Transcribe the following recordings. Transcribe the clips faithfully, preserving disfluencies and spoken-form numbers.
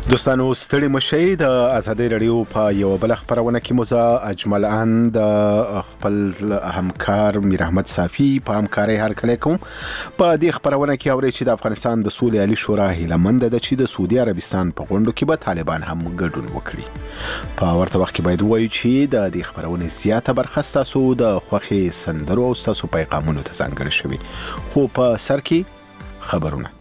دوستانو ستړي مشئ د ازادي رادیو په یو بل خبرونه کې موزه اجمل ان د خپل همکار میر احمد صافی په همکاري هر کله کوم په دې خبرونه کې اوري چې د افغانستان د سولې عالی شورا هیله مند ده چې د سعودي عربستان په غونډو کې به طالبان هم ګډون وکړي. په ورته وخت کې باید وایي چې د دې خبرونه زیاته برخه تاسو د خوخي سندرو او تاسو پیغامونو ته ځانګړي شوی خو په سر کې خبرونه.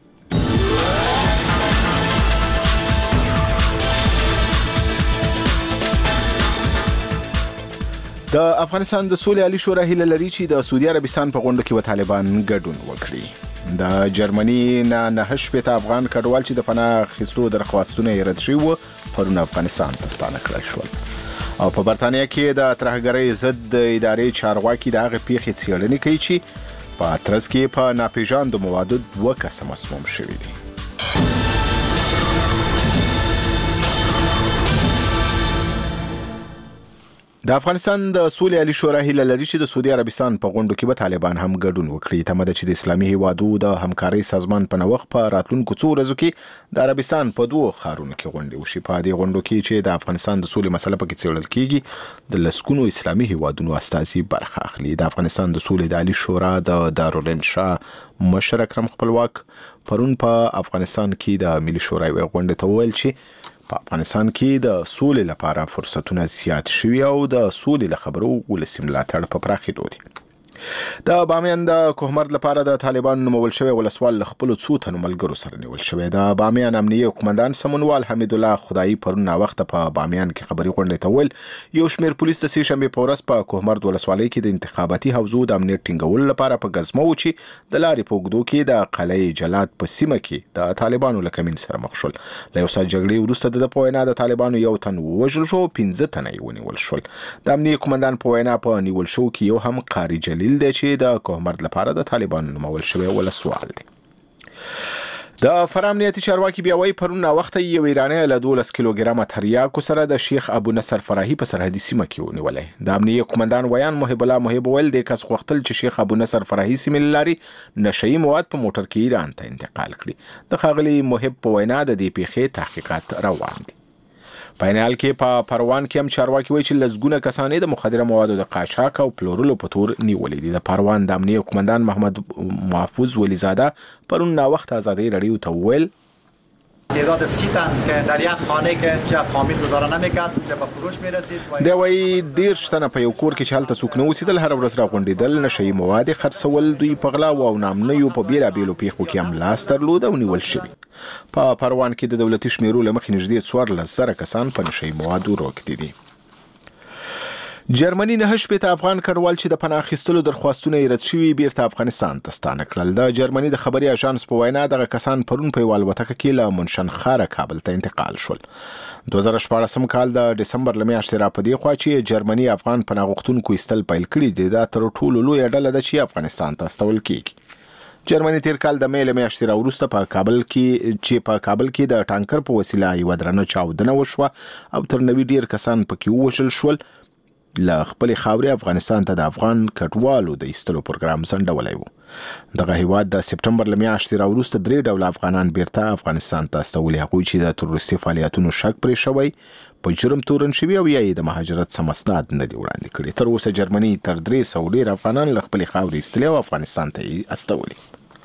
د افغانستان د سولې عالی شورا هیله لري چې د سعودي عربستان په غونډو کې و طالبان ګډون وکړي. د جرمني نه نه شپږ افغان کډوال چې د پناه اخیستو درخواستونه یې رد شوي و پرون افغانستان ته ستانه کړل شول. او په برتانیا کې د ترهګرۍ ضد د ادارې چارواکي د هغې پیښې څېړنې کوي چې په اترز کې په ناپېژاندو موادو دوه کسه مسموم شوي دي. د افغانستان د سولې عالی شورا هیله لري چې د سعودي عربستان په غونډو کې به طالبان هم ګډون وکړي. تمه ده چې د اسلامي هیوادو د همکارۍ سازمان په نوښت په راتلونکو څو ورځو کې د عربستان په دوه ښارونو کې غونډې وشي. په دې غونډو کې چې د افغانستان د سولې مسله پکې څېړل کېږي د لسګونو اسلامي هیوادونو استازي برخه اخلي. د افغانستان د سولې د عالی شورا د دارالانشا مشر اکرم خپلواک پرون په افغانستان کې د ملي شورا یوې غونډې ته وویل چې په افغانستان کې د سولې لپاره فرصتونه زیات شوي او د سولې له خبرو ولسي ملاتړ په پراخېدو دي. د بامیان د کوهمرد لپاره د طالبانو نومول شوی ولسوال له خپلو څو تنو ملګرو سره نیول شوی. د بامیان امنیه قومندان سمونوال حمید الله خدایي پرون ناوخته په بامیان کې خبري غونډې ته ویل یو شمېر پولیس د سې شنبې په ورځ په کوهمرد ولسوالۍ کې د انتخاباتي حوزو د امنیت ټینګولو لپاره په ګزمه و چې د لارې په اوږدو کې د قلعه جلات په سیمه کې د طالبانو له کمین سره مخ شول. له یو ساعت جګړې وروسته د په وینا د طالبانو یو تن ووژل شو، پنځه تنه یې ونیول شول. د امنیه قومندان په وینا په نیول شو کې یو هم قاری جلیل دی چې د کوهمرد لپاره د طالبانو نومول شوی ولسوال دی. د فراه امنیتي چارواکي بیا وایي پرون ناوخته یو ایرانی له دولس کیلوګرامه تریاکو سره د شیخ ابو نصر فرحي په سرحدي سیمه کې ونیولی. د امنیه قومندان ویان محب الله محب ویل د کس غوښتل چې شیخ ابو نصر فرحي سیمې له لارې نشهیي مواد په موټر کې ایران ته انتقال کړي. د ښاغلي محب په وینا د دې پیښې تحقیقات روان دي. په عین کې په پروان کې هم چارواکي وایي چې لسګونه کسانې د مخدره موادو د قاچاق او پلورلو په تور نیولې دي. د پروان د امنیه قومندان محمد محفوظ ولیزاده پرون ناوخت ازادي رادیو ته ویل تعداد سی تن که در یک خانه که چه فامیل گزاره نمیکرد چه به فروش میرسید. دی وایي ډېر شتنه په یو کور کې چې هلته څوک نه اوسېدل هره ورځ راغونډېدل، نشهیي مواد یې خرڅول، دوی په غلاو او نامنیو په بېلابېلو پیښو کې هم لاس درلود او نیول شوي. په پروان کې د دولتي شمیرو له مخې نږدې څوارلس زره کسان په نشهیي موادو روږدي دي. جرمني نه شپږ افغان کډوال چې د پناه اخیستلو درخواستونه یې رد شوي بیرته افغانستان ته ستانه کړل. د جرمني د خبري اژانس په وینا دغه کسان پرون په یوه الوتکه کې له منشنخاره کابل ته انتقال شول. دوه زره شپاړسم کال د ډسمبر له میاشتې را په دې خوا چې جرمني افغان پناه غوښتونکو ایستل پیل کړي دي. دا تر ټولو لویه ډله ده چې افغانستان ته استول کېږي. جرمني تیر کال د مې له میاشتې را وروسته په کابل کې چې په کابل کې د ټانکر په وسیله یوه درنه چاودنه وشوه او تر نوي ډېر کسان پکې ووژل شول. له خپلې خاورې افغانستان ته د افغان کډوالو د ایستلو پروګرام ځنډولی و. دغه هیواد د سپټمبر له میاشتې را وروسته درې ډوله افغانان بیرته افغانستان ته استولي. هغوی چې د تروریستي فعالیتونو شک پرې شوی، په جرم تورن شوي او یا یې د مهاجرت څه مسناد نه دي وړاندې کړي. تر اوسه جرمني تر درې سوه ډېر افغانان له خپلې خاورې ایستلي او افغانستان ته یې استولي.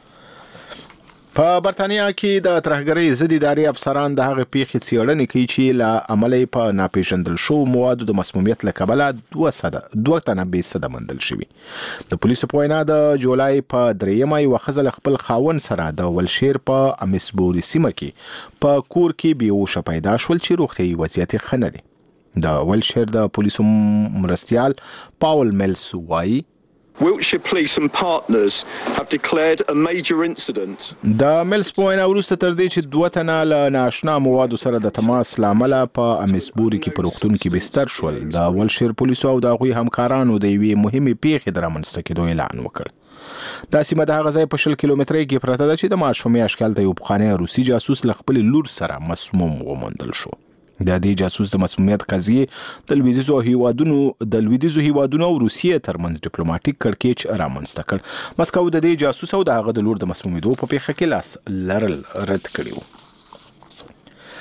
په برتانیا کې د ترهګرۍ ضد ادارې افسران د هغې پیښې څېړنې کوي چې له امله یې په ناپېژندل شوو موادو د مسمومیت له کبله دوه سده دوه تنه بې سده موندل شوي. د پولیسو په وینا د جولای په درېیمه یوه ښځه له خپل خاوند سره د ولشیر په امسبوري سیمه کې په کور کې بېهوشه پیدا شول چې روغتیایي وضعیت یې ښه نه دی. د ولشیر د پولیسو مرستیال پاول میلس وایي Wiltshire Police and partners have declared a major incident. د میلس په وینا وروسته تر دې چې دوه تنه له نااشنا موادو سره د تماس له امله په امسبوري کې په روغتون کې بستر شول. د ولشیر پولیسو او د هغوی همکارانو د یوې مهمې پیښې د رامنځته کېدو اعلان وکړ. دا سیمه د هغه ځای په شل کیلومترۍ کې پرته ده چې د مارچ په میاشت کې هلته یو پخوانی روسي جاسوس له خپلې لور سره مسموم وموندل شو. د دې جاسوس د مسمومیت قضیې د لویدیځو هیوادونو د لویدیځو هیوادونو او روسیې ترمنځ ډیپلوماټیک کړکېچ رامنځته کړ. مسکو د دې جاسوس او د هغه د لور د مسمومیدو په پیښه کې لاس لرل رد کړي وو.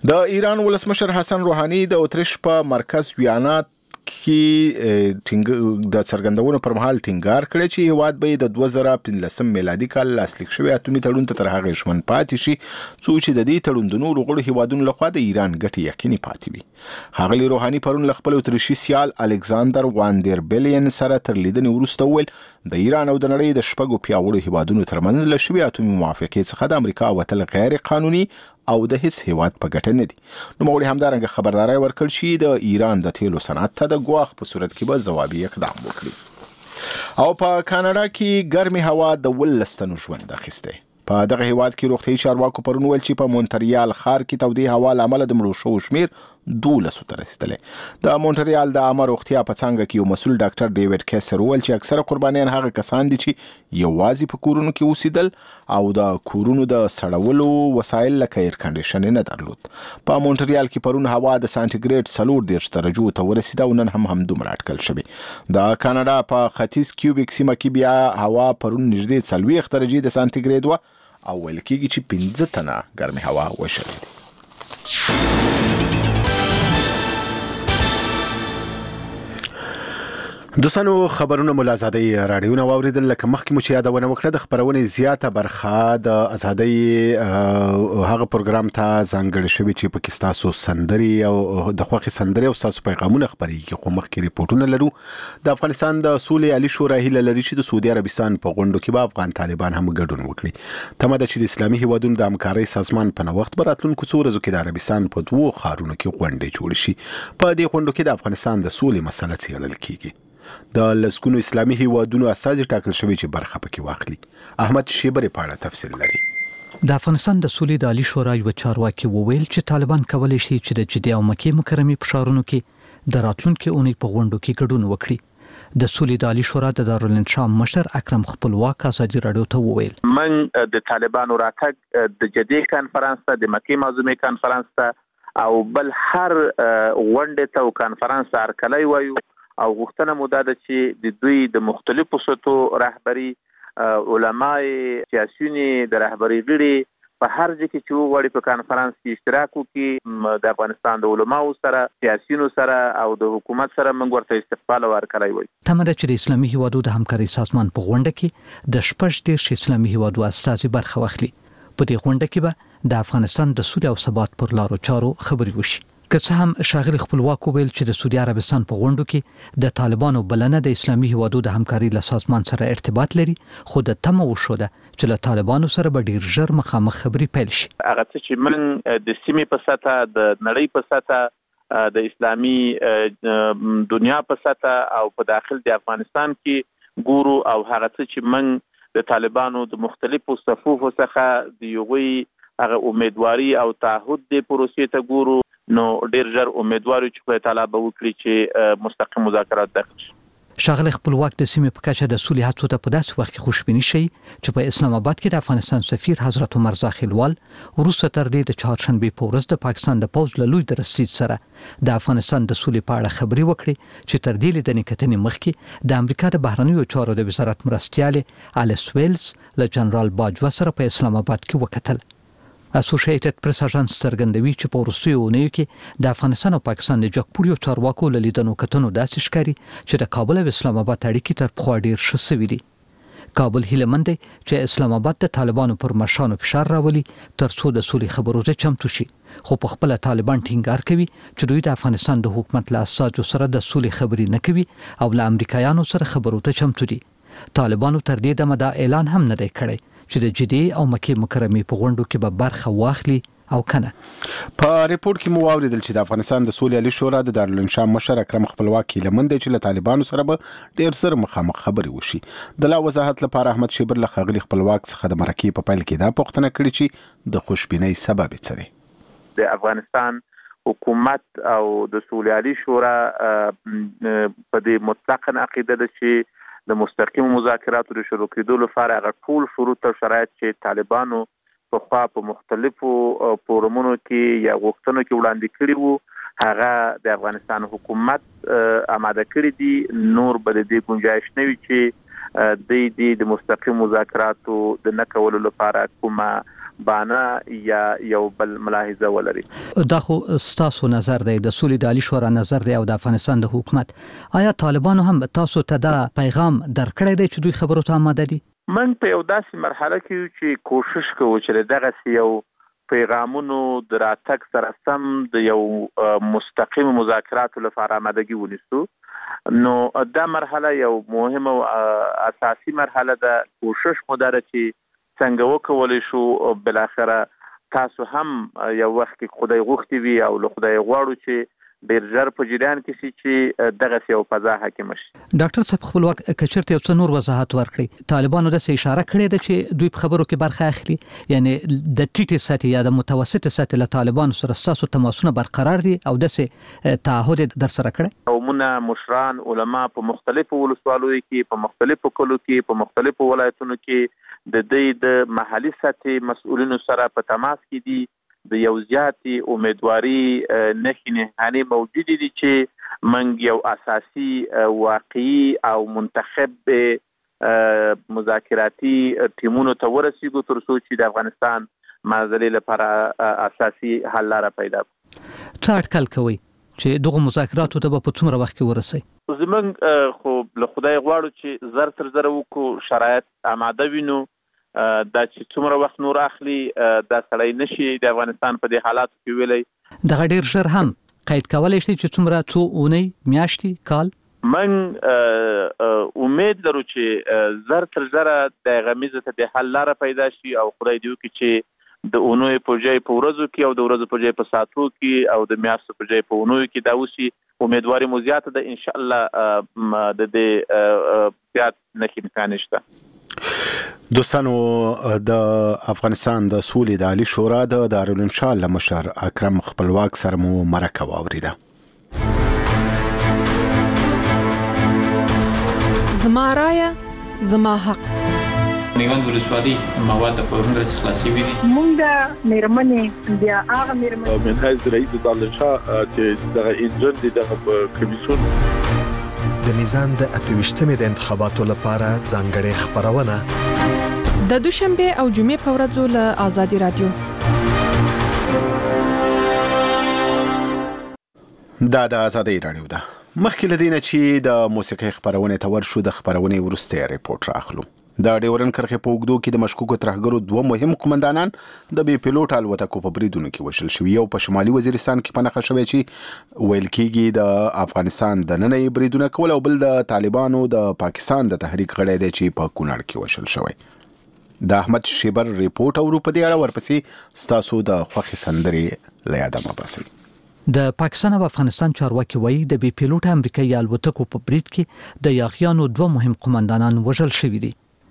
د ایران ولسمشر حسن روحاني د اتریش په مرکز ویانا کې ټینګ د څرګندونو پر مهال ټینګار کړی چې هیواد به د دوه زره پنځلسم میلادي کال لاسلیک شوی اتومي تړون ته تر هغه ژمن پاتې شي څو چې د دې تړون د نورو غړو هیوادونو لخوا د ایران ګټې یقیني پاتې وي. ښاغلي روحاني پرون له خپل اتریشي سیال الکساندر واندر بیلین سره تر لیدنې وروسته وویل د ایران او د نړۍ د شپږو پیاوړو هیوادونو ترمنځ له شوي اتومي موافقې څخه د امریکا وتل غیر قانوني او د هیڅ هیواد په ګټه نه دي. نو موږ همدارنګه خبرداري ورکړ چې د ایران د تیلو صنعت ته د ګواښ په صورت کې به ځوابي اقدام وکړي. او په کاناډا کې ګرمي هوا د ولس تنو ژوند اخیسته. په دغه هیواد کې روغتیايي چارواکو پرون ویل چې په مونټریال ښار کې تودې هوا له امله د مړو شوو شمېر دولسو ته رسېدلی. د مونټریال د عامه روغتیا په څانګه کې یو مسؤل ډاکټر ډیوډ کیسر وویل چې اکثره قربانیان هغه کسان دي چې یوازې په کورونو کې اوسېدل او د کورونو د سړولو وسایل لکه ایر کنډیشن نه درلود. په مونټریال کې پرون هوا د سانتیګریډ څلور دېرش درجو ته ورسېده او نن هم همدومره اټکل شوې. د کاناډا په ختیځ کیوبیک سیمه کې بیا هوا پرون نږدې څلوېښت درجې د سانتیګریډ وه او ویل کېږي چې پنځه تنه ګرمې هوا وشلې دي. دوستانو خبرونه مو له ازادۍ راډیو نه واوریدل. لکه مخکې مو چې یادونه وکړه د خبرونې زیاته برخه د ازادۍ هغه پروګرام ته ځانګړې شوې چې پکې ستاسو سندرې او د خوښې سندرې او ستاسو پیغامونه خپرېږي. خو مخکې ریپورټونه لرو. د افغانستان د سولې عالي شورا هیله لري چې د سعودي عربستان په غونډو کې به افغان طالبان هم ګډون وکړي. تمه ده چې د اسلامي هیوادونو د همکارۍ سازمان په نوښت به راتلونکو څو ورځو کې د عربستان په دوو ښارونو کې غونډې جوړې شي. په دې غونډو کې د افغانستان د سولې مسله څېړل کېږي. د لسګونو اسلامي هیوادونو استازي ټاکل شوي چې برخه پکې واخلي. احمد شیبري په اړه تفصیل لري. د افغانستان د سولې د عالی شورا یو چارواکي وویل چې طالبان کولی شي چې د جدي او مکې مکرمې په ښارونو کې د راتلونکي اونۍ په غونډو کې ګډون وکړي. د سولې د عالی شورا د دارالانشا مشر اکرم خپلواک ازادي راډیو ته وویل من د طالبانو راتګ د جدي کانفرنس ته د مکې معظمې کانفرنس ته او بل هر غونډه ته او کانفرنس ته هرکلی وایو او غوښتنه مو ده چې د دوی د مختلفو سطحو رهبری علماي سیاسيونی د رهبری غړي په هر ځای کې چې وړي په کانفرنس کې اشتراک وکړي د افغانستان د علماو سره سیاسيونو سره او د حکومت سره موږ ورته استقبال ورکړای وي. تمه ده چې د اسلامي هیوادو د همکارۍ سازمان په غونډه کې د شپږ دېرش اسلامي هیوادو استازي برخه واخلي. په دې غونډه کې به د افغانستان د سولې او ثبات پر لارو چارو خبرې وشي. که څه هم ښاغلي خپلواک ویل چې د سعودي عربستان په غونډو کې د طالبانو بلنه د اسلامي هیوادو د همکارۍ له سازمان سره ارتباط لري خو د تمه وشوده چې له طالبانو سره به ډیر ژر مخامخ خبرې پیل شي. هغه چې من د سیمې په سطح د نړۍ په سطح د اسلامي دنیا په سطح او په داخل د افغانستان کې ګورو او هغه چې من د طالبانو د مختلفو صفوفو څخه د یوغي هغه امیدواري او تعهد د پروسې ته ګورو نو ډیر ژر امیدوارو چې په طالب وکړي چې مستقیم مذاکرات داخل شي. ښاغلي خپلواک د سیمې په کچه د سولې هڅو ته په داسې وخت کې خوشبیني شي چې په اسلام آباد کې د افغانستان سفیر حضرت عمر زاخیلوال وروسته تر دې د چهارشنبې په ورځ د پاکستان د پوځ له لوی درستیز سره د افغانستان د سولې په اړه خبرې وکړي چې تر دې لیدنې کتنې مخکې د امریکا د بهرنیو چارو د وزارت مرستیال الیس ویلز له جنرال باجوا سره په اسلام آباد کې وکتل. اسوسییټډ پریس اژانس څرګندوي چې په وروستیو اونیو کې د افغانستان او پاکستان د جګپوړیو چارواکو له لیدنو کتنو داسې ښکاري چې د کابل او اسلام آباد اړیکې تر پخوا ډیر ښه سوي دي. کابل هیله مند دی چې اسلام آباد د طالبانو پر مشرانو فشار راولي ترڅو د سولې خبرو ته چمتو شي. خو په خپل طالبان ټینګار کوي چې دوی د افغانستان د حکومت له اساسو سره د سولې خبرې نه کوي او له امریکایانو سره خبرو ته چمتو دي. طالبانو تر دې دمه دا اعلان هم نه دی کړی چې د جدي او مکې مکرمې په غونډو کې به برخه واخلي او کنه. په ریپورت کې مو واوریدل چې د افغانستان د سولې عالی شورا د دارالانشا مشر اکرم خپلواک لمن دی چې له طالبانو سره به ډیر سر مخامخ خبرې وشي. د لا وضاحت لپاره احمد شیبر له خاغلی خپلواک څخه د مرکې په پیل کې دا پوښتنه کړې چې د خوشبینۍ سبب څه دی. د افغانستان حکومت او د سولې عالی شورا په دې مطلقاً عقیده ده چې د مستقیم مذاکراتو د شروع کېدو لپاره هغه ټول شروط او شرایط چې طالبانو په خوا په مختلفو فورمونو کې یا غوښتنو کې وړاندې کړي وو هغه د افغانستان حکومت آماده کړي دي. نور به د دې گنجائش نه وي چې د دې د مستقیم مذاکراتو د نه کولو لپاره کومه بانه یا یو بل ملاحظه ولري. دا خو ستاسو نظر دی، د سولې د عالی شورا نظر دی او د افغانستان د حکومت. آیا طالبانو هم تاسو ته دا پیغام درکړی دی چې دوی خبرو ته آماده دي؟ من په یو داسې مرحله کې چې کوشش کوو چې دغه یو پیغامونو د راتګ سره سم د یو مستقیم مذاکراتو لپاره آمادګي ونیسو. نو دا مرحله یو مهمه او اساسي مرحله ده. کوشش مو ده چې څنګه وکولای شو بل اخره تاسو هم یو وخت کې خدای غوښتي وي او له خدای غواړو چې ډیر ژر په جریان کې شي چې دغه یو فضا حاکم شي. ډاکټر صاحب خپل وخت کچرته یو څه نور وضاحت ورکړي. طالبانو د څه اشاره کړې ده چې دوی په خبرو کې برخه اخلي، یعنی د ټیټه سطح یا د متوسطه سطح له طالبانو سره ستاسو تماسونه برقرار دي او د څه تعهد در سره کړی؟ قومونه، مشران، علما په مختلفو ولسوالیو کې، په مختلفو کلو کې، په مختلفو ولایتونو کې د دې د محلي سطح مسؤلینو سره په تماس کې دي. د یو زیاتي امیدواري نښې نښانې موجود دي چې موږ یو اساسي واقعي او منتخب مذاکراتي ټیمونو ته ورسیږو تر څو چې د افغانستان معضلې لپاره اساسي حل لاره پیدا کړو. څه اټکل کوئ چې دغه مذاکراتو ته په څومره وخت کې ورسئ؟ زموږ خو له خدای غواړو چې زر تر زره وکړو، شرایط آماده وینو. دا چې څومره وخت نور اخلي دا سړی نشي د افغانستان په دې حالاتو کې ویلی. دغه ډیر ژر هم قید کولی شي چې څومره څو اونۍ، میاشتې، کال؟ من امید لرو چې زر تر زره د غمیزه ته د حل لاره پیدا شي او خدای دې وکړي چې د اونۍ په ځای په ورځو کې او د ورځو په ځای په ساعتو کې او د میاشتو په ځای په اونۍ کې دا وشي. امیدواري مو زیاته ده، ان شاء الله د دې زیات نښې نښانې شته. دوستانو، د افغانستان د سولې د عالی شورا د دارالانشا مشر اکرم خپلواک سره مو مرکه واوریده. زما رایه زما حق. میوند ولسوالي مواد په هندرس خلاصي وي. مونږ د میرمنې بیا هغه میرمنې من حیث رئیس دارالانشا چې دغه انجن دي دغه کمیسیون د نظام د اتويشتمې د انتخاباتو لپاره ځانګړې خبرونه د دوشنبه او جمعې په ورځو له آزادي رادیو. دا د آزادي رادیو ده. مخکې لدینه چې د موسیقي خبرونه ته ورشو د خبرونه ورسته ریپورت راخلو. د ډیورن کرخه په وګدو کې د مشکوکو ترهګرو دوه مهم قومندانان د بي پيلوټ الوتکو په بریدونو کې وشل شوی. یو په شمالي وزیرستان کې پنهخه شوی چې ویل کېږي د افغانستان د نننۍ بریدونه کول، او بل د طالبانو د پاکستان د تحریک غړی دی چې په کونړ کې وشل شوی. د احمد شیبر ریپورت او په دې اړه ورپسې ستاسو د خوښي سندرې لیاده مباسي. د پاکستان او افغانستان چارواکي وایي د بي پيلوټ امریکایي الوتکو په برید کې د یاغیانو دوه مهم قومندانان وژل شوي دي.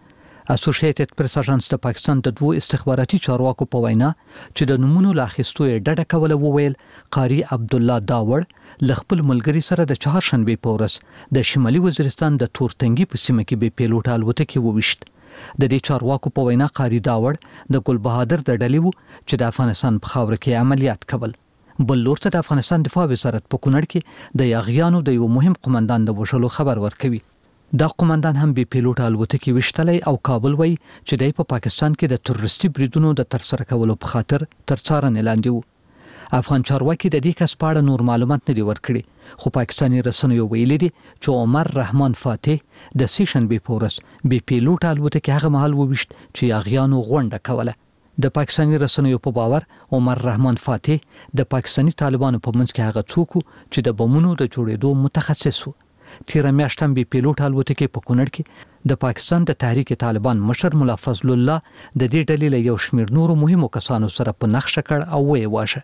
اسوسییټډ پریس اژانس د پاکستان د دوه استخباراتي چارواکو په وینا چې د نمونو لا اخیستو یې ډډه کوله وویل قاری عبد الله داوړ ل خپل ملګری سره د چهارشنبه په ورځ د شمالي وزیرستان د تورتنګي په سیمه کې بي پيلوټ الوتکې وویشت. د دې چارواکو په وینا قاری داوړ د ګل بهادر د ډلې وو چې د افغانستان په خاور کې عملیات کول. بل لور ته د افغانستان دفاع وزارت په کونړ کې د یاغیانو د یو مهم قومندان د وژلو خبر ورکوي. دا قومندان هم بي پيلوټ الوتکې وشتلې او کابل وای چې د په پاکستان کې د تروریستي بریدونو د ترسره کولو په خاطر تر څارنې لاندې وو. افغان چارواکي د دې کس په اړه نور معلومات نه دي ورکړي، خو پاکستاني رسنیو ویلي دي چې عمر رحمان فاتح د سیشنبه په ورځ بي پيلوټ الوتکې هغه مهال وویشت چې یاغیانو غونډه کوله. د پاکستاني رسنیو په باور عمر رحمان فاتح د پاکستاني طالبانو په منځ کې هغه څوک چې د بمونو د جوړېدو متخصص وو. تیر میاشت هم بي پيلوټ الوتکې په کونړ کې د پاکستان د تحریک طالبان مشر مولا فضل الله د دې ډلې له یو شمېر نورو مهمو کسانو سره په نقشه کړ او وې واشه.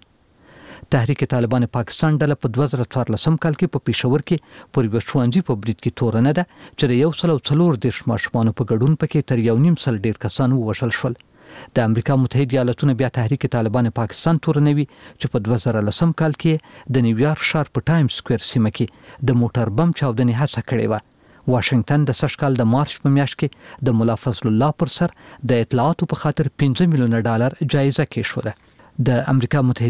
تحریک طالبان پاکستان ډله په دوه زره څوارلسم کال کې په پېښور کې پر یو ښوونځي په برید کې تورنه ده چې د یو سل او څلور دیرش ماشومانو په ګډون پکې تر یو نیم سل ډیر کسان ووژل شول. د امریکا متحده ایالاتونو بیا تحریک طالبان پاکستان تورنوي چې په دوه زره لسم کال کې د نیویارک ښار په ټایم سکوير سیمه کې د موټر بم چاودنې هڅه کړې و. واشنگټن د سږ کال د مارچ په میاشت کې د مولا فضل الله پر سر د اطلاعاتو په خاطر پنځه میلیونه ډالر جایزه کېښوده. د امریکا متحده